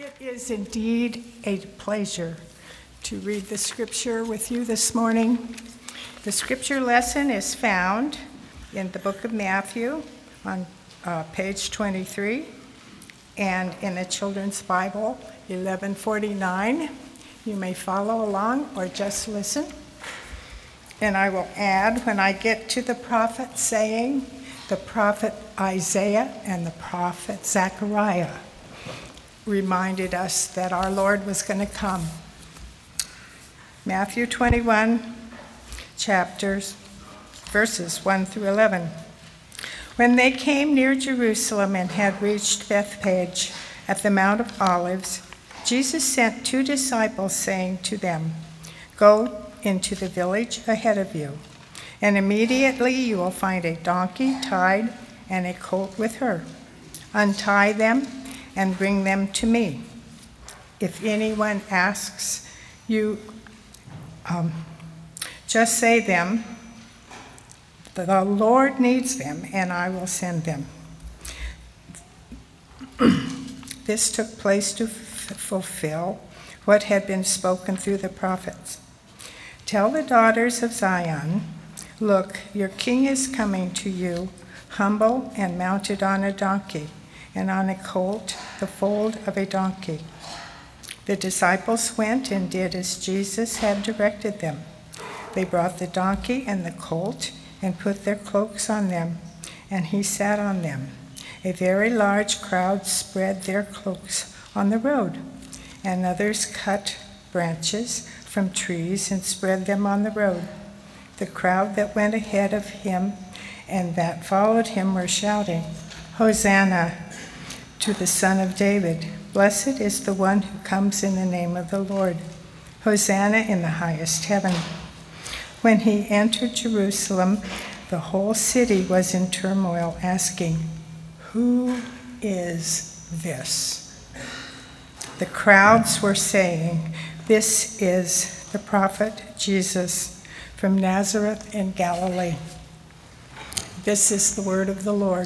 It is indeed a pleasure to read the scripture with you this morning. The scripture lesson is found in the book of Matthew on page 23 and in the Children's Bible, 1149. You may follow along or just listen. And I will add, when I get to the prophet saying, the prophet Isaiah and the prophet Zechariah reminded us that our Lord was going to come. Matthew 21, verses 1 through 11. When they came near Jerusalem and had reached Bethphage at the Mount of Olives, Jesus sent 2 disciples, saying to them, "Go into the village ahead of you, and immediately you will find a donkey tied and a colt with her. Untie them and bring them to me. If anyone asks you, just say them, the Lord needs them, and I will send them." This took place to fulfill what had been spoken through the prophets. "Tell the daughters of Zion, look, your king is coming to you, humble and mounted on a donkey, and on a colt, the foal of a donkey." The disciples went and did as Jesus had directed them. They brought the donkey and the colt and put their cloaks on them, and he sat on them. A very large crowd spread their cloaks on the road, and others cut branches from trees and spread them on the road. The crowd that went ahead of him and that followed him were shouting, "Hosanna to the Son of David. Blessed is the one who comes in the name of the Lord. Hosanna in the highest heaven." When he entered Jerusalem, the whole city was in turmoil, asking, "Who is this?" The crowds were saying, "This is the prophet Jesus from Nazareth in Galilee." This is the word of the Lord.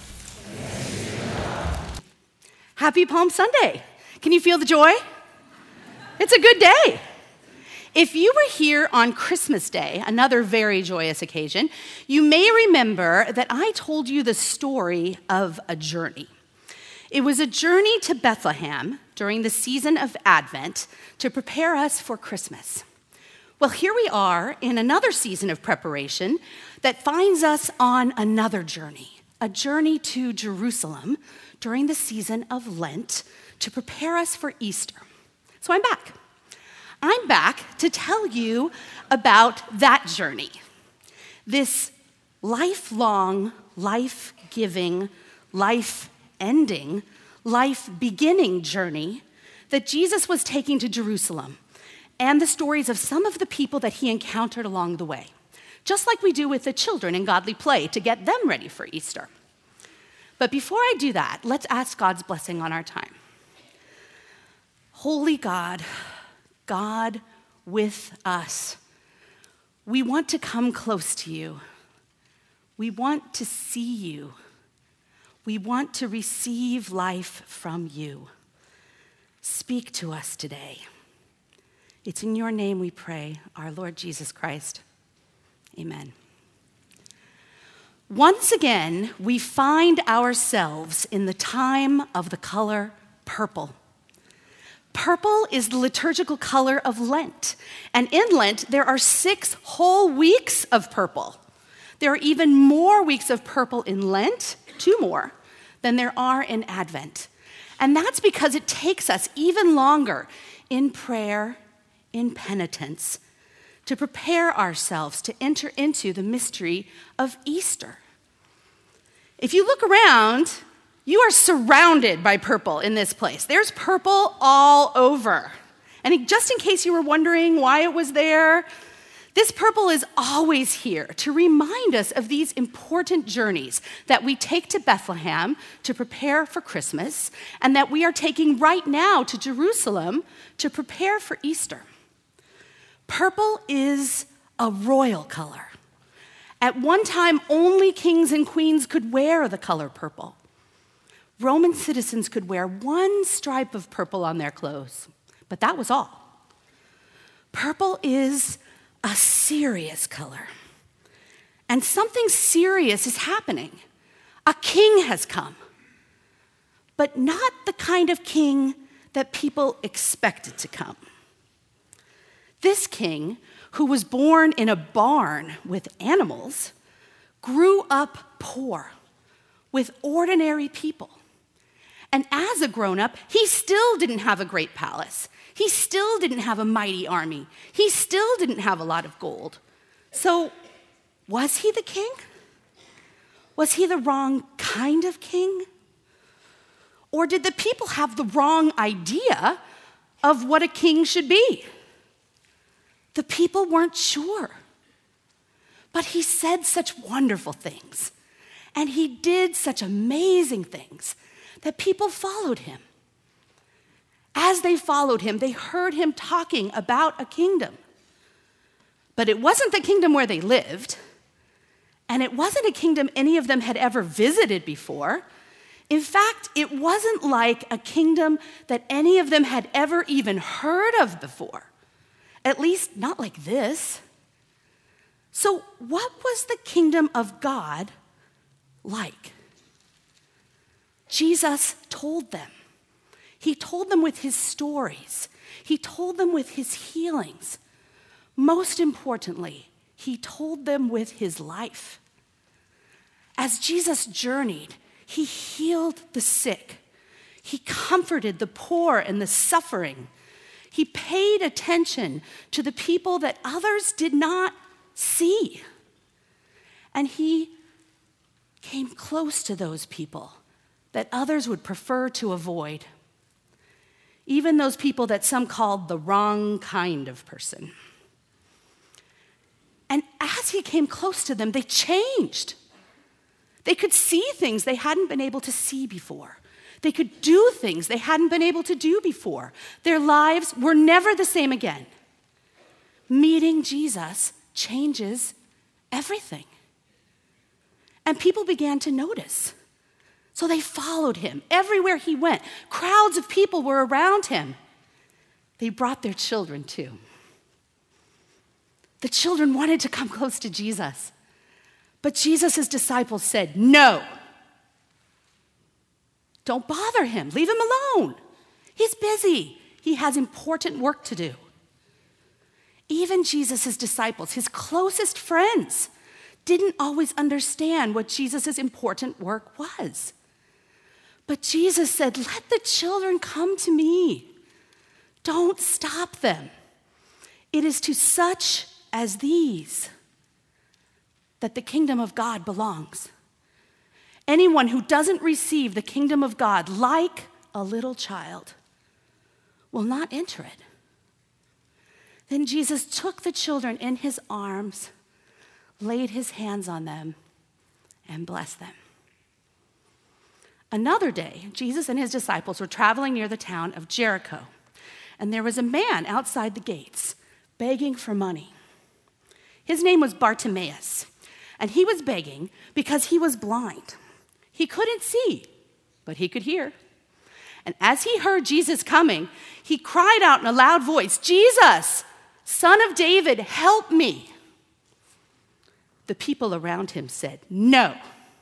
Happy Palm Sunday. Can you feel the joy? It's a good day. If you were here on Christmas Day, another very joyous occasion, you may remember that I told you the story of a journey. It was a journey to Bethlehem during the season of Advent to prepare us for Christmas. Well, here we are in another season of preparation that finds us on another journey, a journey to Jerusalem during the season of Lent to prepare us for Easter. So I'm back. I'm back to tell you about that journey, this lifelong, life-giving, life-ending, life-beginning journey that Jesus was taking to Jerusalem, and the stories of some of the people that he encountered along the way, just like we do with the children in Godly Play to get them ready for Easter. But before I do that, let's ask God's blessing on our time. Holy God, God with us, we want to come close to you. We want to see you. We want to receive life from you. Speak to us today. It's in your name we pray, our Lord Jesus Christ. Amen. Once again, we find ourselves in the time of the color purple. Purple is the liturgical color of Lent. And in Lent, there are 6 whole weeks of purple. There are even more weeks of purple in Lent, 2 more, than there are in Advent. And that's because it takes us even longer in prayer, in penitence, to prepare ourselves to enter into the mystery of Easter. If you look around, you are surrounded by purple in this place. There's purple all over. And just in case you were wondering why it was there, this purple is always here to remind us of these important journeys that we take to Bethlehem to prepare for Christmas, and that we are taking right now to Jerusalem to prepare for Easter. Purple is a royal color. At one time, only kings and queens could wear the color purple. Roman citizens could wear one stripe of purple on their clothes, but that was all. Purple is a serious color. And something serious is happening. A king has come, but not the kind of king that people expected to come. This king, who was born in a barn with animals, grew up poor with ordinary people. And as a grown-up, he still didn't have a great palace. He still didn't have a mighty army. He still didn't have a lot of gold. So, was he the king? Was he the wrong kind of king? Or did the people have the wrong idea of what a king should be? The people weren't sure. But he said such wonderful things, and he did such amazing things that people followed him. As they followed him, they heard him talking about a kingdom. But it wasn't the kingdom where they lived, and it wasn't a kingdom any of them had ever visited before. In fact, it wasn't like a kingdom that any of them had ever even heard of before. At least not like this. So what was the kingdom of God like? Jesus told them. He told them with his stories. He told them with his healings. Most importantly, he told them with his life. As Jesus journeyed, he healed the sick. He comforted the poor and the suffering. He paid attention to the people that others did not see. And he came close to those people that others would prefer to avoid. Even those people that some called the wrong kind of person. And as he came close to them, they changed. They could see things they hadn't been able to see before. They could do things they hadn't been able to do before. Their lives were never the same again. Meeting Jesus changes everything. And people began to notice. So they followed him everywhere he went. Crowds of people were around him. They brought their children too. The children wanted to come close to Jesus. But Jesus' disciples said, no. Don't bother him. Leave him alone. He's busy. He has important work to do. Even Jesus' disciples, his closest friends, didn't always understand what Jesus' important work was. But Jesus said, let the children come to me. Don't stop them. It is to such as these that the kingdom of God belongs. Anyone who doesn't receive the kingdom of God like a little child will not enter it. Then Jesus took the children in his arms, laid his hands on them, and blessed them. Another day, Jesus and his disciples were traveling near the town of Jericho, and there was a man outside the gates begging for money. His name was Bartimaeus, and he was begging because he was blind. He couldn't see, but he could hear. And as he heard Jesus coming, he cried out in a loud voice, Jesus, Son of David, help me. The people around him said, no.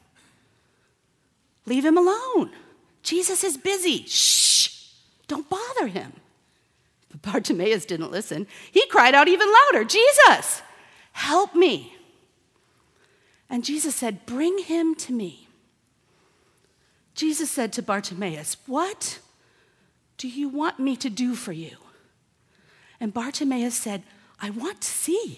Leave him alone. Jesus is busy. Shh, don't bother him. But Bartimaeus didn't listen. He cried out even louder, Jesus, help me. And Jesus said, bring him to me. Jesus said to Bartimaeus, what do you want me to do for you? And Bartimaeus said, I want to see.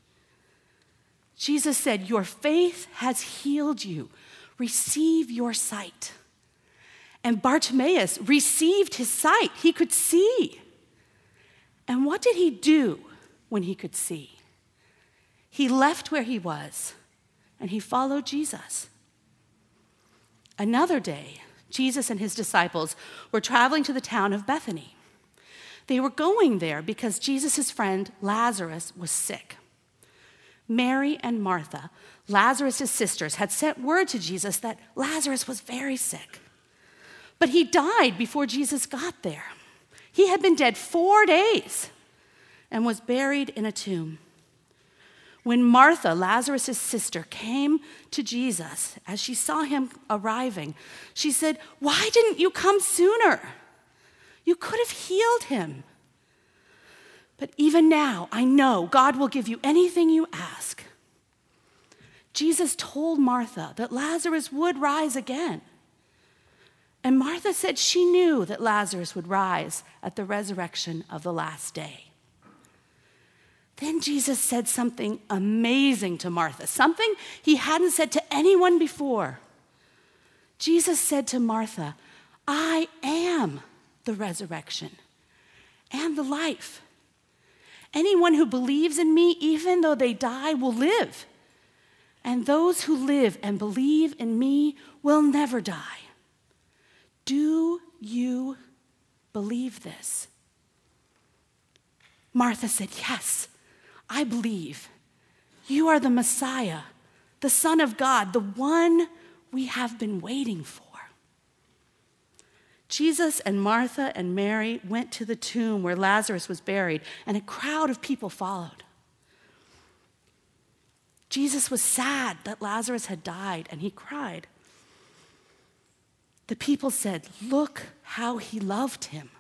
Jesus said, your faith has healed you. Receive your sight. And Bartimaeus received his sight. He could see. And what did he do when he could see? He left where he was and he followed Jesus. Another day, Jesus and his disciples were traveling to the town of Bethany. They were going there because Jesus' friend Lazarus was sick. Mary and Martha, Lazarus' sisters, had sent word to Jesus that Lazarus was very sick. But he died before Jesus got there. He had been dead 4 days and was buried in a tomb. When Martha, Lazarus' sister, came to Jesus as she saw him arriving, she said, "Why didn't you come sooner? You could have healed him. But even now, I know God will give you anything you ask." Jesus told Martha that Lazarus would rise again. And Martha said she knew that Lazarus would rise at the resurrection of the last day. Then Jesus said something amazing to Martha, something he hadn't said to anyone before. Jesus said to Martha, "I am the resurrection and the life. Anyone who believes in me, even though they die, will live. And those who live and believe in me will never die. Do you believe this?" Martha said, "Yes, I believe. You are the Messiah, the Son of God, the one we have been waiting for." Jesus and Martha and Mary went to the tomb where Lazarus was buried, and a crowd of people followed. Jesus was sad that Lazarus had died, and he cried. The people said, "Look how he loved him."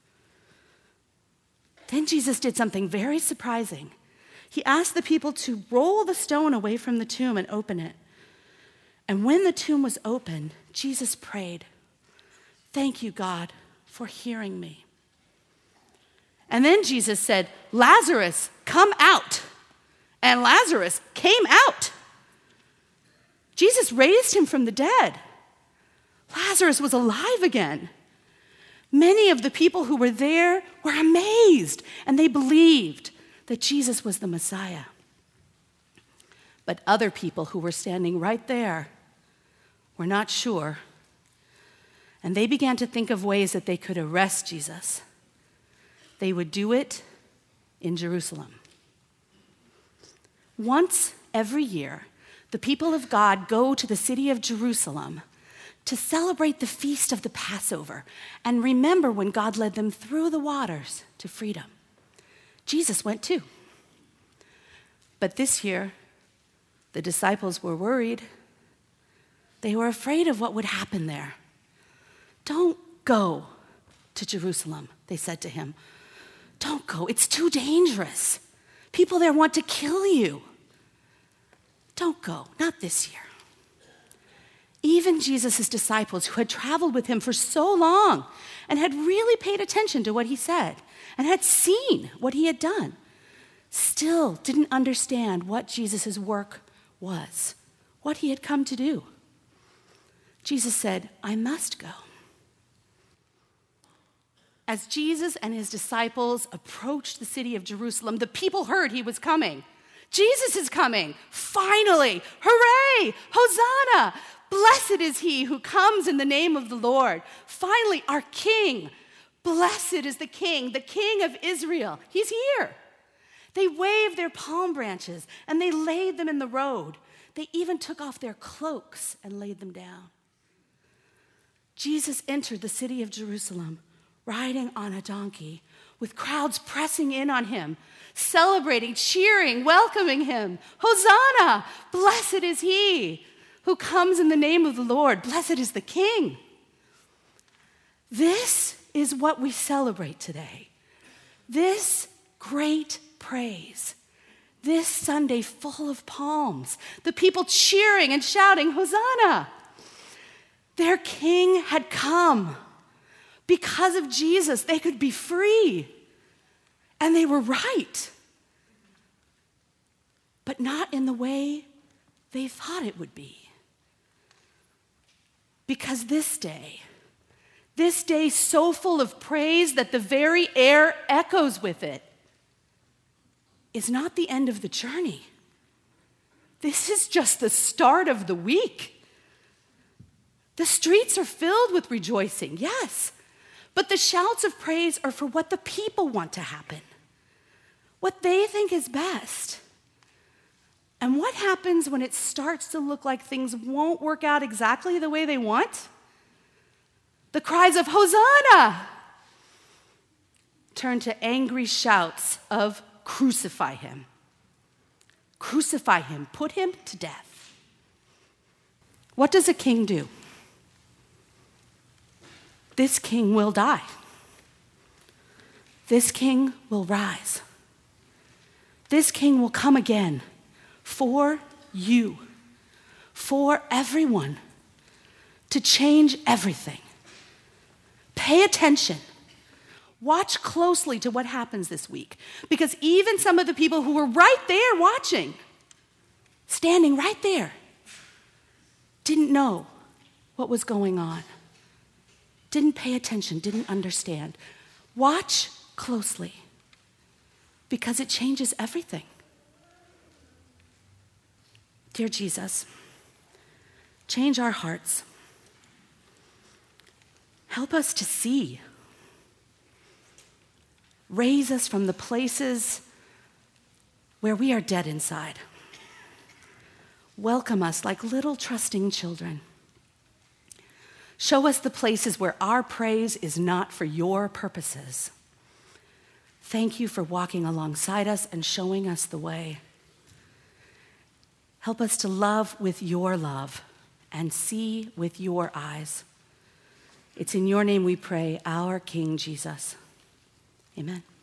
Then Jesus did something very surprising. He asked the people to roll the stone away from the tomb and open it. And when the tomb was opened, Jesus prayed, "Thank you, God, for hearing me." And then Jesus said, "Lazarus, come out." And Lazarus came out. Jesus raised him from the dead. Lazarus was alive again. Many of the people who were there were amazed, and they believed that Jesus was the Messiah. But other people who were standing right there were not sure, and they began to think of ways that they could arrest Jesus. They would do it in Jerusalem. Once every year, the people of God go to the city of Jerusalem to celebrate the feast of the Passover and remember when God led them through the waters to freedom. Jesus went too. But this year, the disciples were worried. They were afraid of what would happen there. "Don't go to Jerusalem," they said to him. "Don't go. It's too dangerous. People there want to kill you. Don't go, not this year." Even Jesus' disciples, who had traveled with him for so long and had really paid attention to what he said and had seen what he had done, still didn't understand what Jesus' work was, what he had come to do. Jesus said, "I must go." As Jesus and his disciples approached the city of Jerusalem, the people heard he was coming. Jesus is coming, finally. Hooray! Hosanna! Blessed is he who comes in the name of the Lord. Finally, our King. Blessed is the King of Israel. He's here. They waved their palm branches and they laid them in the road. They even took off their cloaks and laid them down. Jesus entered the city of Jerusalem riding on a donkey, with crowds pressing in on him, celebrating, cheering, welcoming him. Hosanna! Blessed is he who comes in the name of the Lord. Blessed is the King. This is what we celebrate today. This great praise. This Sunday full of palms. The people cheering and shouting, Hosanna! Their King had come. Because of Jesus, they could be free. And they were right. But not in the way they thought it would be. Because this day so full of praise that the very air echoes with it, is not the end of the journey. This is just the start of the week. The streets are filled with rejoicing, yes, but the shouts of praise are for what the people want to happen, what they think is best. And what happens when it starts to look like things won't work out exactly the way they want? The cries of Hosanna turn to angry shouts of crucify him. Crucify him, put him to death. What does a king do? This king will die. This king will rise. This king will come again for you, for everyone, to change everything. Pay attention. Watch closely to what happens this week, because even some of the people who were right there watching, standing right there, didn't know what was going on, didn't pay attention, didn't understand. Watch closely, because it changes everything. Dear Jesus, change our hearts. Help us to see. Raise us from the places where we are dead inside. Welcome us like little trusting children. Show us the places where our praise is not for your purposes. Thank you for walking alongside us and showing us the way. Help us to love with your love and see with your eyes. It's in your name we pray, our King Jesus. Amen.